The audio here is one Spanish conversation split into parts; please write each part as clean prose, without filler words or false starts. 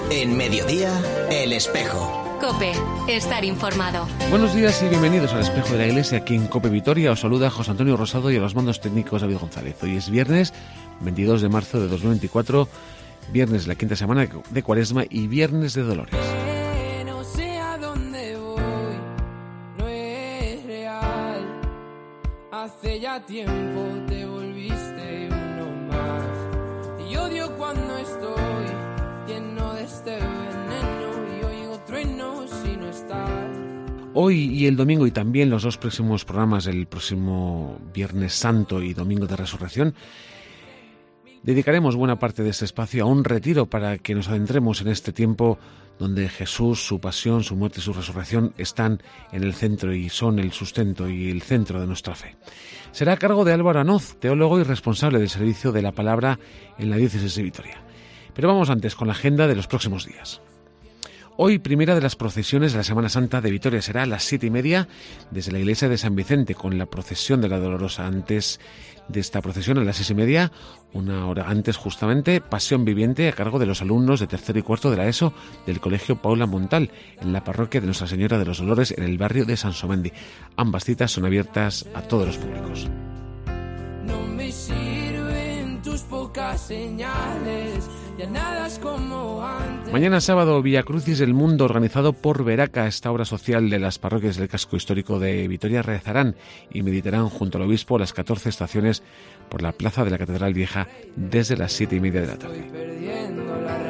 En Mediodía, El Espejo. COPE, estar informado. Buenos días y bienvenidos al Espejo de la Iglesia. Aquí en COPE Vitoria os saluda José Antonio Rosado y a los mandos técnicos David González. Hoy es viernes 22 de marzo de 2024, viernes de la quinta semana de Cuaresma y viernes de Dolores. No sé a dónde voy, no es real. Hace ya tiempo te volviste uno más. Y odio cuando estoy lleno de este veneno y oigo truenos si no estás. Hoy y el domingo y también los dos próximos programas, el próximo Viernes Santo y Domingo de Resurrección, dedicaremos buena parte de este espacio a un retiro para que nos adentremos en este tiempo donde Jesús, su pasión, su muerte y su resurrección están en el centro y son el sustento y el centro de nuestra fe. Será a cargo de Álvaro Anoz, teólogo y responsable del servicio de la palabra en la diócesis de Vitoria. Pero vamos antes con la agenda de los próximos días. Hoy, primera de las procesiones de la Semana Santa de Vitoria, será a las 7:30 desde la iglesia de San Vicente, con la procesión de la Dolorosa. Antes de esta procesión, a las 6:30, una hora antes justamente, Pasión Viviente a cargo de los alumnos de tercero y cuarto de la ESO del Colegio Paula Montal, en la parroquia de Nuestra Señora de los Dolores, en el barrio de Sansomendi. Ambas citas son abiertas a todos los públicos. No me sirven tus pocas señales, ya nada es como antes. Mañana sábado, Vía Crucis del Mundo, organizado por Veraca, esta obra social de las parroquias del casco histórico de Vitoria, rezarán y meditarán junto al obispo las 14 estaciones por la plaza de la Catedral Vieja desde las 7:30 de la tarde. Estoy perdiendo la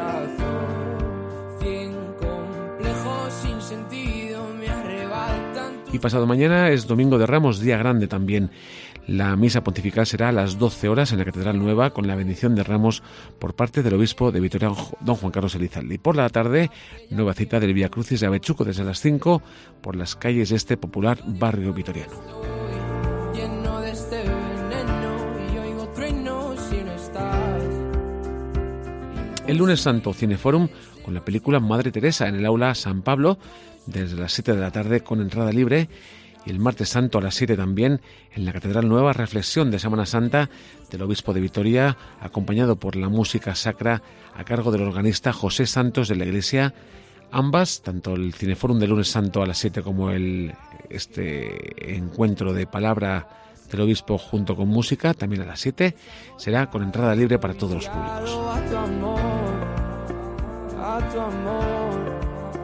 razón, 100 complejos sin sentido me arrebatan. Y pasado mañana es Domingo de Ramos, día grande también. La misa pontifical será a las 12 horas en la Catedral Nueva con la bendición de Ramos por parte del obispo de Vitoria, don Juan Carlos Elizalde. Y por la tarde, nueva cita del Vía Crucis de Avechuco desde las 5 por las calles de este popular barrio vitoriano. Lleno de este veneno y oigo truenos si no estás. El lunes santo, Cineforum con la película Madre Teresa en el aula San Pablo desde las 7 de la tarde con entrada libre. Y el martes santo a las 7 también en la Catedral Nueva, reflexión de Semana Santa del obispo de Vitoria, acompañado por la música sacra a cargo del organista José Santos de la Iglesia. Ambas, tanto el Cineforum del lunes santo a las 7 como este encuentro de palabra del obispo junto con música, también a las 7, será con entrada libre para todos los públicos. A tu amor, a tu amor,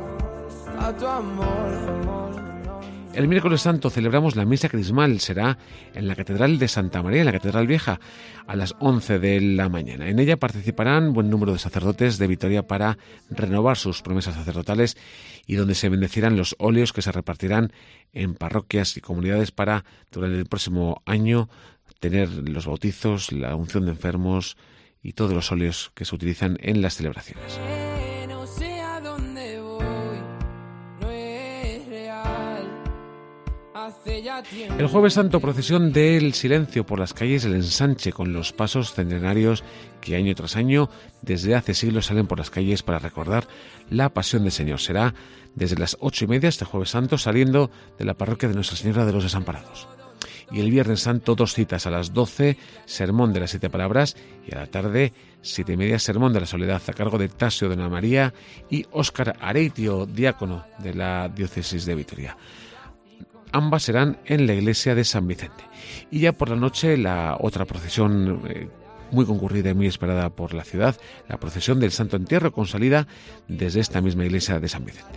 a tu amor. El miércoles santo celebramos la misa crismal, será en la Catedral de Santa María, en la Catedral Vieja, a las 11 de la mañana. En ella participarán buen número de sacerdotes de Vitoria para renovar sus promesas sacerdotales y donde se bendecirán los óleos que se repartirán en parroquias y comunidades para, durante el próximo año, tener los bautizos, la unción de enfermos y todos los óleos que se utilizan en las celebraciones. No sé a dónde voy, no es real. Hace ya tiempo. El jueves santo, procesión del silencio por las calles del ensanche con los pasos centenarios que año tras año desde hace siglos salen por las calles para recordar la pasión del Señor. Será desde las 8:30 este jueves santo saliendo de la parroquia de Nuestra Señora de los Desamparados. Y el viernes santo, dos citas: a las 12, sermón de las 7 palabras, y a la tarde 7:30, sermón de la soledad a cargo de Tasio Dona María y Óscar Areitio, diácono de la diócesis de Vitoria. Ambas serán en la iglesia de San Vicente. Y ya por la noche, la otra procesión muy concurrida y muy esperada por la ciudad, la procesión del Santo Entierro, con salida desde esta misma iglesia de San Vicente.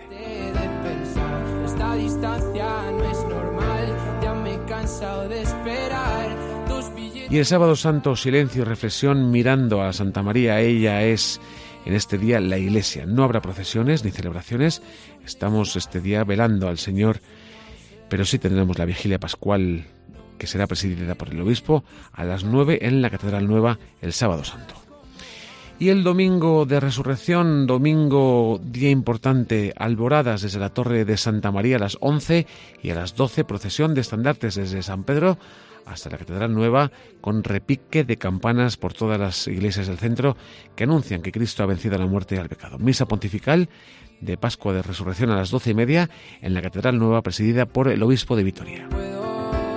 Esta distancia no es normal, ya me he cansado de esperar tus billetes. Y el sábado santo, silencio y reflexión mirando a Santa María. Ella es en este día la iglesia. No habrá procesiones ni celebraciones. Estamos este día velando al Señor, pero sí tendremos la vigilia pascual que será presidida por el obispo a las 9 en la Catedral Nueva el sábado santo. Y el domingo de resurrección, domingo día importante, alboradas desde la Torre de Santa María a las 11 y a las 12 procesión de estandartes desde San Pedro hasta la Catedral Nueva con repique de campanas por todas las iglesias del centro que anuncian que Cristo ha vencido a la muerte y al pecado. Misa pontifical de Pascua de Resurrección a las 12:30 en la Catedral Nueva presidida por el obispo de Vitoria.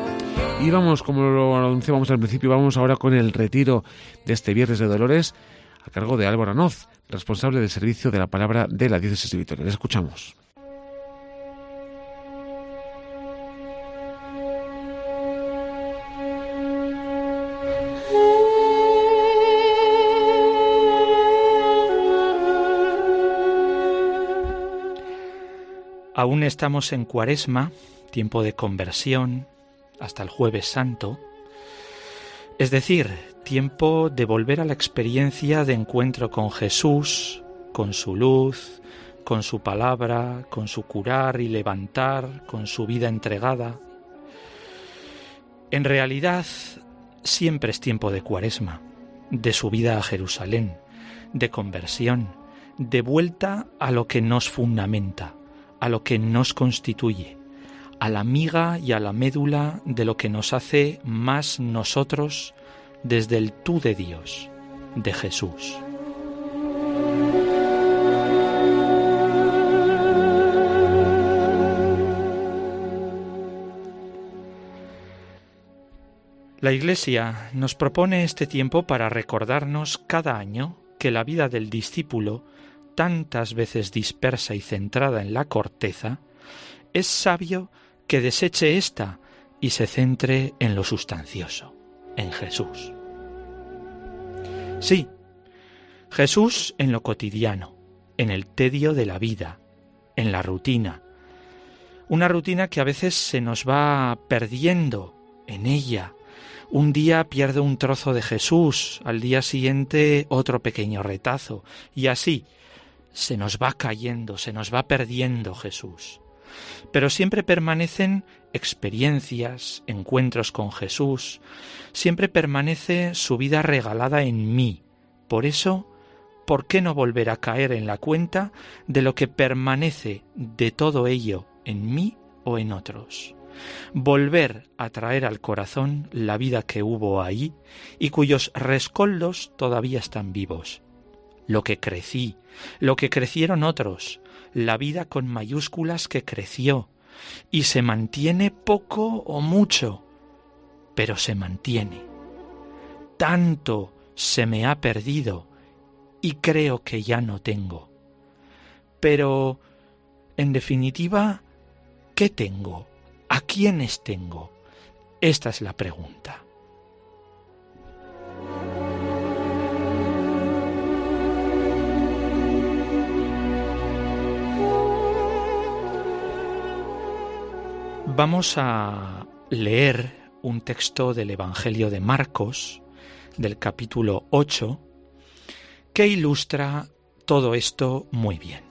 Y vamos, como lo anunciábamos al principio, vamos ahora con el retiro de este Viernes de Dolores a cargo de Álvaro Anoz, responsable del servicio de la palabra de la Diócesis de Vitoria. Le escuchamos. Aún estamos en Cuaresma, tiempo de conversión, hasta el Jueves Santo, es decir, tiempo de volver a la experiencia de encuentro con Jesús, con su luz, con su palabra, con su curar y levantar, con su vida entregada. En realidad, siempre es tiempo de Cuaresma, de subida a Jerusalén, de conversión, de vuelta a lo que nos fundamenta, a lo que nos constituye, a la miga y a la médula de lo que nos hace más nosotros desde el tú de Dios, de Jesús. La Iglesia nos propone este tiempo para recordarnos cada año que la vida del discípulo, tantas veces dispersa y centrada en la corteza, es sabio que deseche ésta y se centre en lo sustancioso, en Jesús. Sí, Jesús en lo cotidiano, en el tedio de la vida, en la rutina. Una rutina que a veces se nos va perdiendo en ella. Un día pierde un trozo de Jesús, al día siguiente otro pequeño retazo, y así se nos va cayendo, se nos va perdiendo Jesús. Pero siempre permanecen experiencias, encuentros con Jesús, siempre permanece su vida regalada en mí. Por eso, ¿por qué no volver a caer en la cuenta de lo que permanece de todo ello en mí o en otros? Volver a traer al corazón la vida que hubo ahí y cuyos rescoldos todavía están vivos. Lo que crecí, lo que crecieron otros, la vida con mayúsculas que creció y se mantiene poco o mucho, pero se mantiene. Tanto se me ha perdido y creo que ya no tengo. Pero, en definitiva, ¿qué tengo? ¿A quiénes tengo? Esta es la pregunta. Vamos a leer un texto del Evangelio de Marcos, del capítulo 8, que ilustra todo esto muy bien.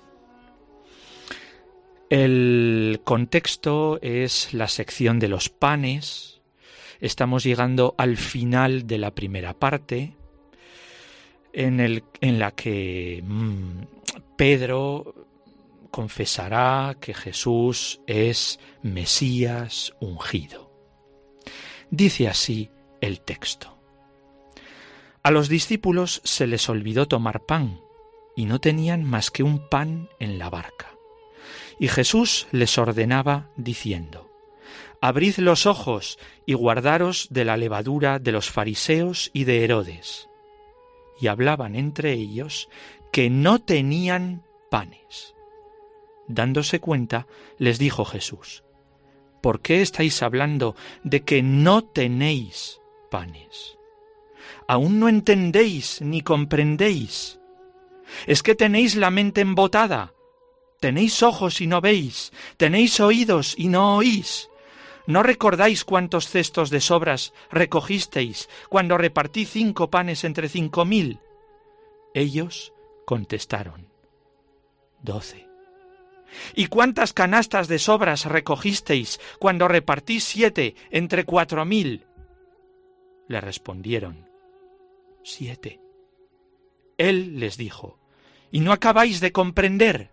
El contexto es la sección de los panes. Estamos llegando al final de la primera parte, en la que Pedro confesará que Jesús es Mesías ungido. Dice así el texto. A los discípulos se les olvidó tomar pan, y no tenían más que un pan en la barca. Y Jesús les ordenaba diciendo: Abrid los ojos y guardaros de la levadura de los fariseos y de Herodes. Y hablaban entre ellos que no tenían panes. Dándose cuenta, les dijo Jesús: ¿Por qué estáis hablando de que no tenéis panes? ¿Aún no entendéis ni comprendéis? ¿Es que tenéis la mente embotada? ¿Tenéis ojos y no veis? ¿Tenéis oídos y no oís? ¿No recordáis cuántos cestos de sobras recogisteis cuando repartí 5 panes entre 5.000? Ellos contestaron: 12. ¿Y cuántas canastas de sobras recogisteis cuando repartí 7 entre 4.000? Le respondieron: 7. Él les dijo: ¿Y no acabáis de comprender?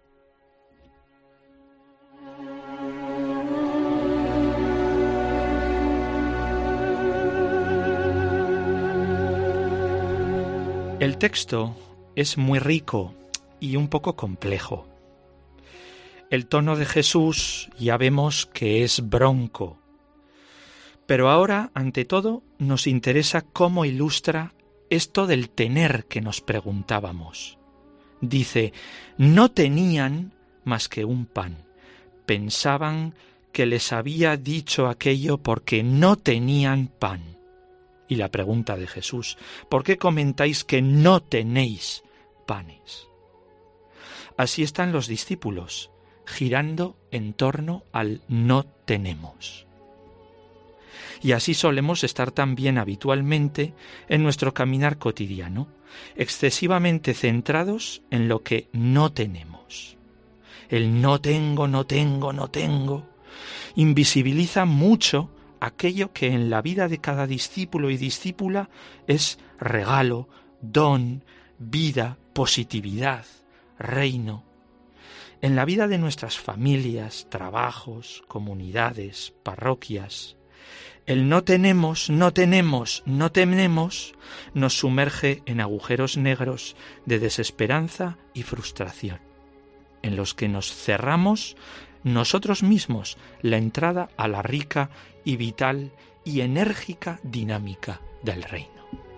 El texto es muy rico y un poco complejo. El tono de Jesús ya vemos que es bronco. Pero ahora, ante todo, nos interesa cómo ilustra esto del tener que nos preguntábamos. Dice, no tenían más que un pan. Pensaban que les había dicho aquello porque no tenían pan. Y la pregunta de Jesús, ¿por qué comentáis que no tenéis panes? Así están los discípulos, girando en torno al no tenemos. Y así solemos estar también habitualmente en nuestro caminar cotidiano, excesivamente centrados en lo que no tenemos. El no tengo, no tengo, no tengo, invisibiliza mucho aquello que en la vida de cada discípulo y discípula es regalo, don, vida, positividad, reino. En la vida de nuestras familias, trabajos, comunidades, parroquias, el no tenemos, no tenemos, no tenemos nos sumerge en agujeros negros de desesperanza y frustración, en los que nos cerramos nosotros mismos la entrada a la rica y vital y enérgica dinámica del reino.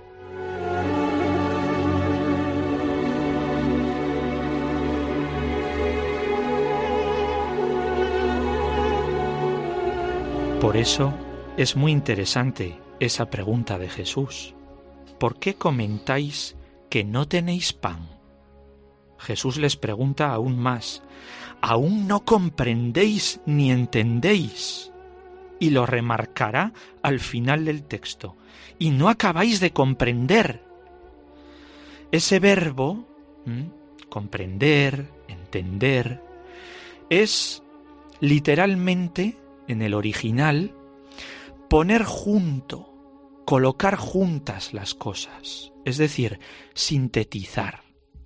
Por eso es muy interesante esa pregunta de Jesús. ¿Por qué comentáis que no tenéis pan? Jesús les pregunta aún más, ¿aún no comprendéis ni entendéis? Y lo remarcará al final del texto, y no acabáis de comprender. Ese verbo, comprender, entender, es literalmente, en el original, poner junto, colocar juntas las cosas, es decir, sintetizar.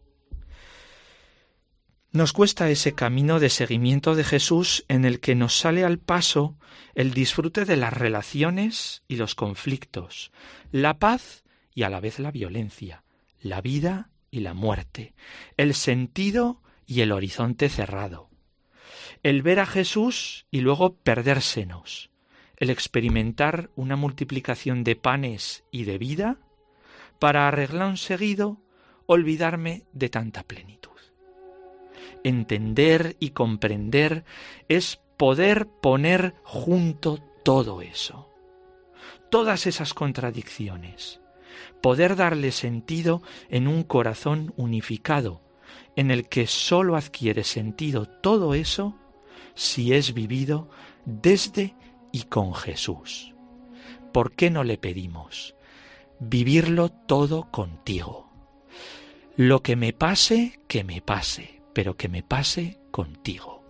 Nos cuesta ese camino de seguimiento de Jesús en el que nos sale al paso el disfrute de las relaciones y los conflictos, la paz y a la vez la violencia, la vida y la muerte, el sentido y el horizonte cerrado, el ver a Jesús y luego perdérsenos, el experimentar una multiplicación de panes y de vida para arreglar seguido olvidarme de tanta plenitud. Entender y comprender es poder poner junto todo eso, todas esas contradicciones, poder darle sentido en un corazón unificado, en el que sólo adquiere sentido todo eso si es vivido desde y con Jesús. ¿Por qué no le pedimos vivirlo todo contigo? Lo que me pase, pero que me pase contigo.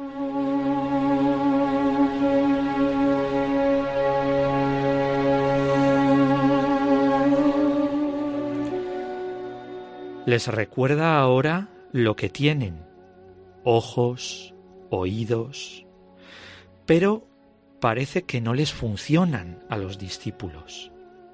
Les recuerda ahora lo que tienen, ojos, oídos, pero parece que no les funcionan a los discípulos.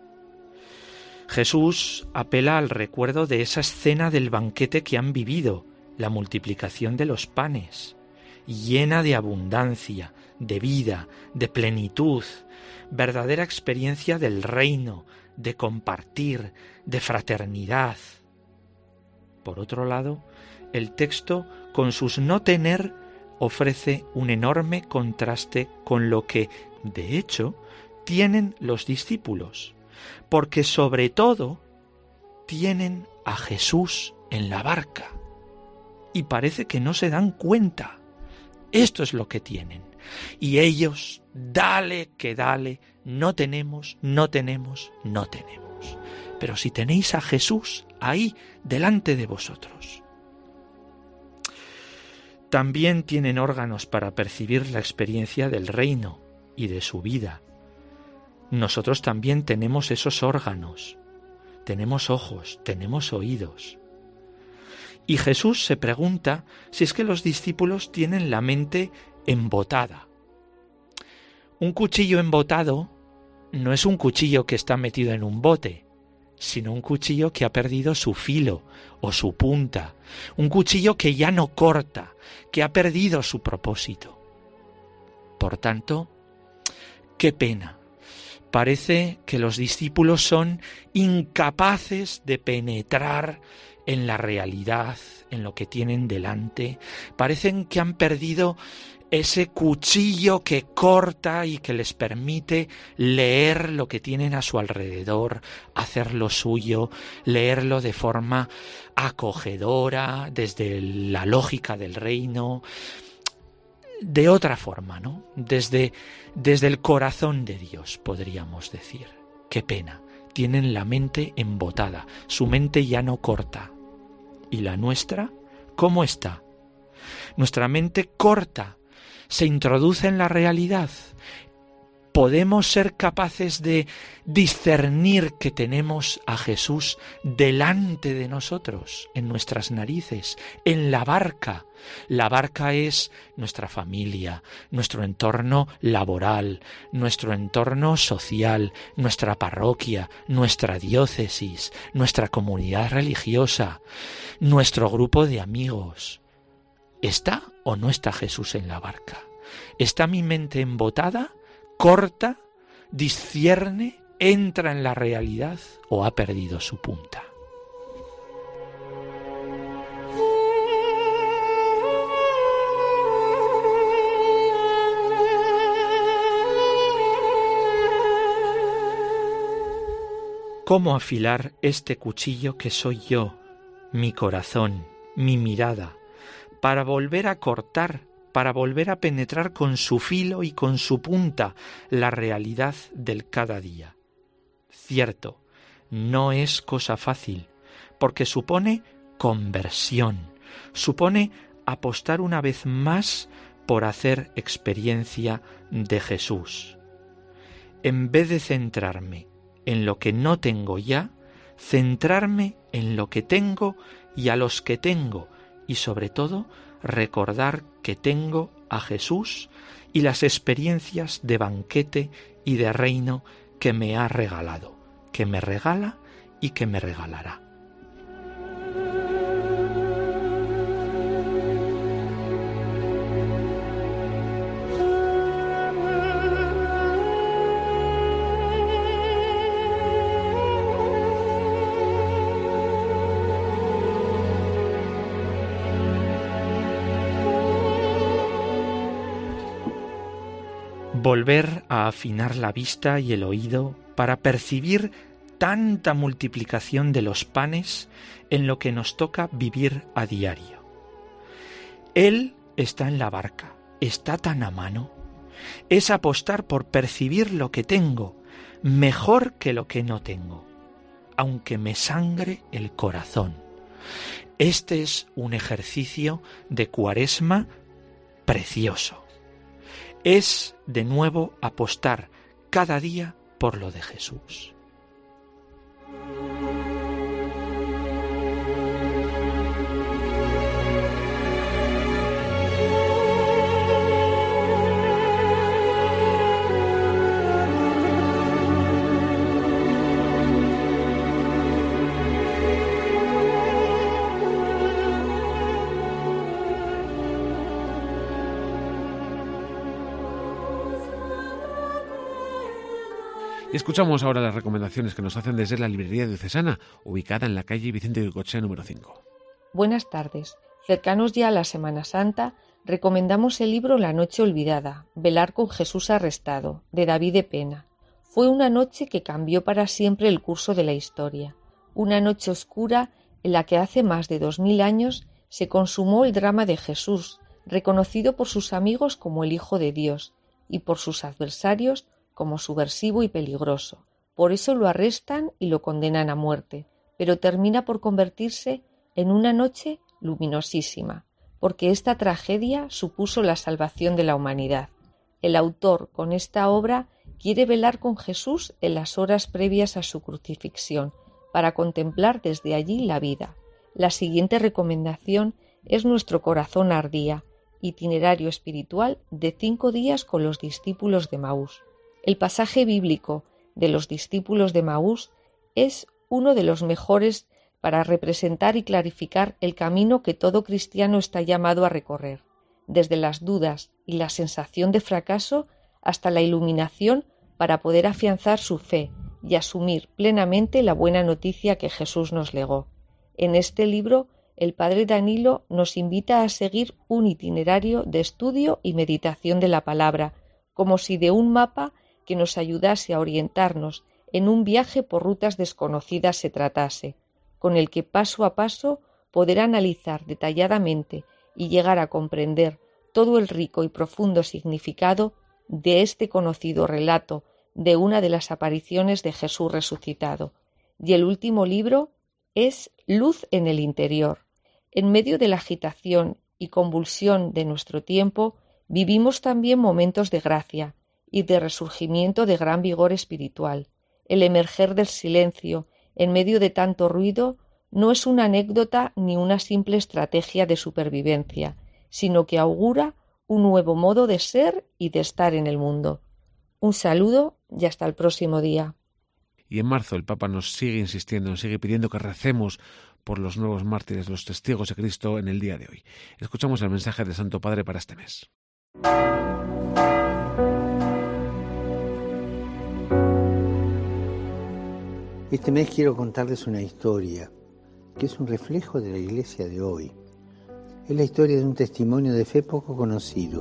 Jesús apela al recuerdo de esa escena del banquete que han vivido, la multiplicación de los panes, llena de abundancia, de vida, de plenitud, verdadera experiencia del reino, de compartir, de fraternidad. Por otro lado, el texto, con sus no tener, ofrece un enorme contraste con lo que, de hecho, tienen los discípulos, porque sobre todo tienen a Jesús en la barca. Y parece que no se dan cuenta. Esto es lo que tienen. Y ellos, dale que dale, no tenemos, no tenemos, no tenemos. Pero si tenéis a Jesús ahí delante de vosotros. También tienen órganos para percibir la experiencia del reino y de su vida. Nosotros también tenemos esos órganos. Tenemos ojos, tenemos oídos. Y Jesús se pregunta si es que los discípulos tienen la mente embotada. Un cuchillo embotado no es un cuchillo que está metido en un bote, sino un cuchillo que ha perdido su filo o su punta, un cuchillo que ya no corta, que ha perdido su propósito. Por tanto, qué pena, Parece que los discípulos son incapaces de penetrar en la realidad, en lo que tienen delante. Parecen que han perdido ese cuchillo que corta y que les permite leer lo que tienen a su alrededor, hacerlo suyo, leerlo de forma acogedora, desde la lógica del reino, de otra forma, ¿no? Desde el corazón de Dios, podríamos decir. Qué pena, tienen la mente embotada, su mente ya no corta. ¿Y la nuestra? ¿Cómo está? Nuestra mente corta, se introduce en la realidad. ¿Podemos ser capaces de discernir que tenemos a Jesús delante de nosotros, en nuestras narices, en la barca? La barca es nuestra familia, nuestro entorno laboral, nuestro entorno social, nuestra parroquia, nuestra diócesis, nuestra comunidad religiosa, nuestro grupo de amigos. ¿Está o no está Jesús en la barca? ¿Está mi mente embotada? ¿Corta? ¿Discierne? ¿Entra en la realidad o ha perdido su punta? ¿Cómo afilar este cuchillo que soy yo, mi corazón, mi mirada, para volver a cortar, para volver a penetrar con su filo y con su punta la realidad del cada día? Cierto, no es cosa fácil, porque supone conversión, supone apostar una vez más por hacer experiencia de Jesús. En vez de centrarme en lo que no tengo ya, centrarme en lo que tengo y a los que tengo, y sobre todo recordar que tengo a Jesús y las experiencias de banquete y de reino que me ha regalado, que me regala y que me regalará. Volver a afinar la vista y el oído para percibir tanta multiplicación de los panes en lo que nos toca vivir a diario. Él está en la barca, está tan a mano. Es apostar por percibir lo que tengo, mejor que lo que no tengo, aunque me sangre el corazón. Este es un ejercicio de Cuaresma precioso. Es, de nuevo, apostar cada día por lo de Jesús. Y escuchamos ahora las recomendaciones que nos hacen desde la librería diocesana, ubicada en la calle Vicente Goicoechea número 5. Buenas tardes. Cercanos ya a la Semana Santa, recomendamos el libro La noche olvidada, Velar con Jesús arrestado, de David de Pena. Fue una noche que cambió para siempre el curso de la historia. Una noche oscura en la que hace más de 2000 años se consumó el drama de Jesús, reconocido por sus amigos como el Hijo de Dios y por sus adversarios como subversivo y peligroso. Por eso lo arrestan y lo condenan a muerte, pero termina por convertirse en una noche luminosísima, porque esta tragedia supuso la salvación de la humanidad. El autor, con esta obra, quiere velar con Jesús en las horas previas a su crucifixión, para contemplar desde allí la vida. La siguiente recomendación es Nuestro corazón ardía, itinerario espiritual de 5 días con los discípulos de Maús. El pasaje bíblico de los discípulos de Maús es uno de los mejores para representar y clarificar el camino que todo cristiano está llamado a recorrer, desde las dudas y la sensación de fracaso hasta la iluminación para poder afianzar su fe y asumir plenamente la buena noticia que Jesús nos legó. En este libro, el padre Danilo nos invita a seguir un itinerario de estudio y meditación de la palabra, como si de un mapa que nos ayudase a orientarnos en un viaje por rutas desconocidas se tratase, con el que paso a paso poder analizar detalladamente y llegar a comprender todo el rico y profundo significado de este conocido relato de una de las apariciones de Jesús resucitado. Y el último libro es Luz en el interior. En medio de la agitación y convulsión de nuestro tiempo, vivimos también momentos de gracia y de resurgimiento de gran vigor espiritual. El emerger del silencio en medio de tanto ruido no es una anécdota ni una simple estrategia de supervivencia, sino que augura un nuevo modo de ser y de estar en el mundo. Un saludo y hasta el próximo día. Y en marzo el Papa nos sigue insistiendo, nos sigue pidiendo que recemos por los nuevos mártires, los testigos de Cristo en el día de hoy. Escuchamos el mensaje del Santo Padre para este mes. Este mes quiero contarles una historia que es un reflejo de la Iglesia de hoy. Es la historia de un testimonio de fe poco conocido.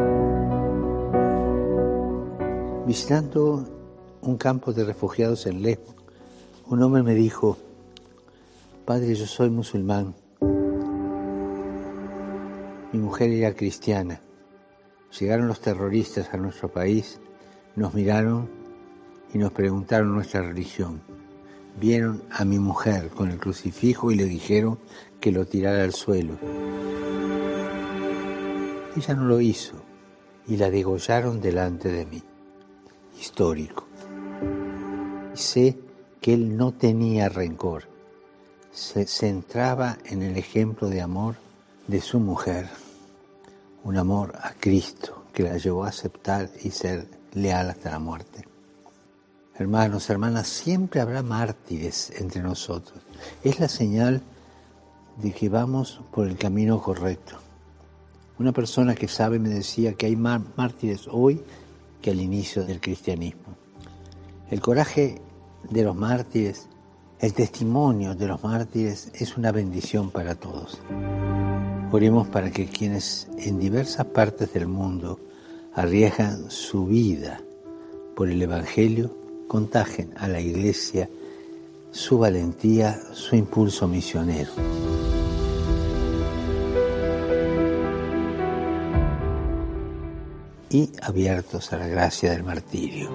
Visitando un campo de refugiados en Lesbos, un hombre me dijo: Padre, yo soy musulmán. Mi mujer era cristiana. Llegaron los terroristas a nuestro país, nos miraron y nos preguntaron nuestra religión. Vieron a mi mujer con el crucifijo y le dijeron que lo tirara al suelo. Ella no lo hizo y la degollaron delante de mí. Histórico. Y sé que él no tenía rencor. Se centraba en el ejemplo de amor de su mujer. Un amor a Cristo que la llevó a aceptar y ser leal hasta la muerte. Hermanos, hermanas, siempre habrá mártires entre nosotros. Es la señal de que vamos por el camino correcto. Una persona que sabe me decía que hay más mártires hoy que al inicio del cristianismo. El coraje de los mártires, el testimonio de los mártires es una bendición para todos. Oremos para que quienes en diversas partes del mundo arriesgan su vida por el Evangelio contagien a la Iglesia su valentía, su impulso misionero. Y abiertos a la gracia del martirio.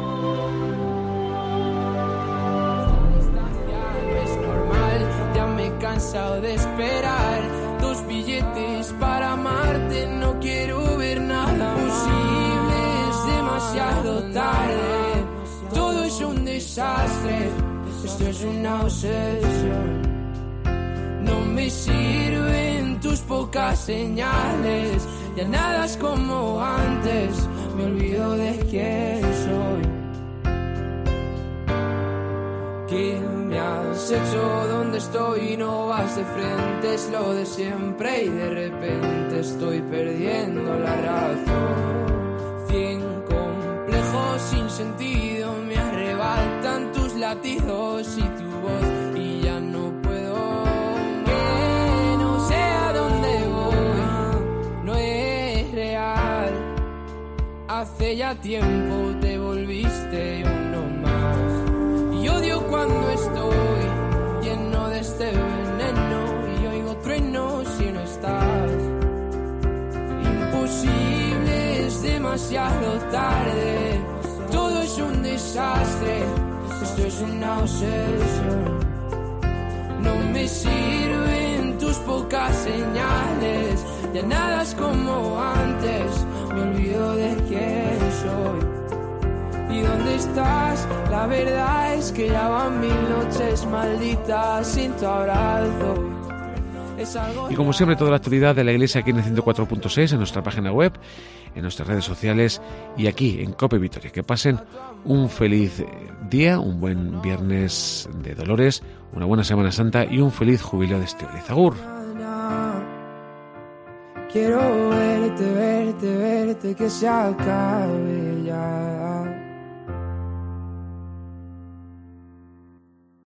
Es normal, ya me he cansado de esperar 2 billetes para amarte, no quiero ver nada posible, es demasiado tarde. Todo es un desastre, esto es una obsesión. No me sirven tus pocas señales, ya nada es como antes, me olvido de quién soy. ¿Qué me has hecho? ¿Dónde estoy? No vas de frente, es lo de siempre y de repente estoy perdiendo la razón. 100 complejos sin sentido me arrebatan tus latidos y tu voz y ya no puedo. Que no sé a dónde voy, no es real. Hace ya tiempo te volviste uno más. Y odio cuando estoy lleno de este veneno y oigo truenos si no estás. Imposible, es demasiado tarde. Todo es un desastre, esto es una obsesión. No me sirven tus pocas señales, ya nada es como antes, me olvido de quién soy. ¿Y dónde estás? La verdad es que ya van 1000 noches malditas sin tu abrazo. Y como siempre, toda la actualidad de la Iglesia aquí en el 104.6, en nuestra página web, en nuestras redes sociales y aquí en COPE Vitoria. Que pasen un feliz día, un buen viernes de Dolores, una buena Semana Santa y un feliz jubileo de Estíbaliz. Agur. Quiero verte, verte, verte, que se acabe ya.